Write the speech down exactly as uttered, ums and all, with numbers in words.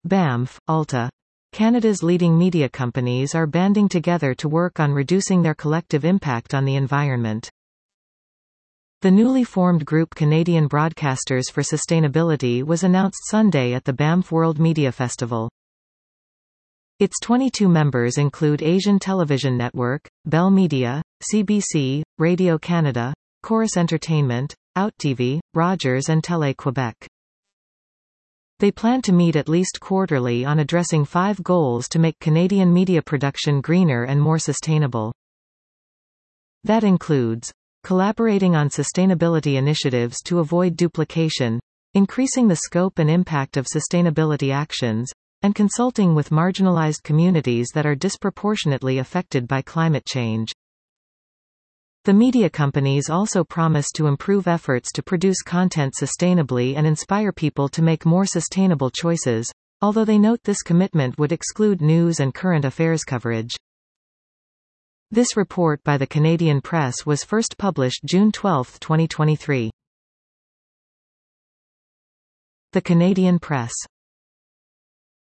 Banff, Alta. Canada's leading media companies are banding together to work on reducing their collective impact on the environment. The newly formed group Canadian Broadcasters for Sustainability was announced Sunday at the Banff World Media Festival. Its twenty-two members include Asian Television Network, Bell Media, C B C, Radio-Canada, Chorus Entertainment, OutTV, Rogers and Télé-Québec. They plan to meet at least quarterly on addressing five goals to make Canadian media production greener and more sustainable. That includes collaborating on sustainability initiatives to avoid duplication, increasing the scope and impact of sustainability actions, and consulting with marginalized communities that are disproportionately affected by climate change. The media companies also promise to improve efforts to produce content sustainably and inspire people to make more sustainable choices, although they note this commitment would exclude news and current affairs coverage. This report by the Canadian Press was first published June twelfth, twenty twenty-three. The Canadian Press.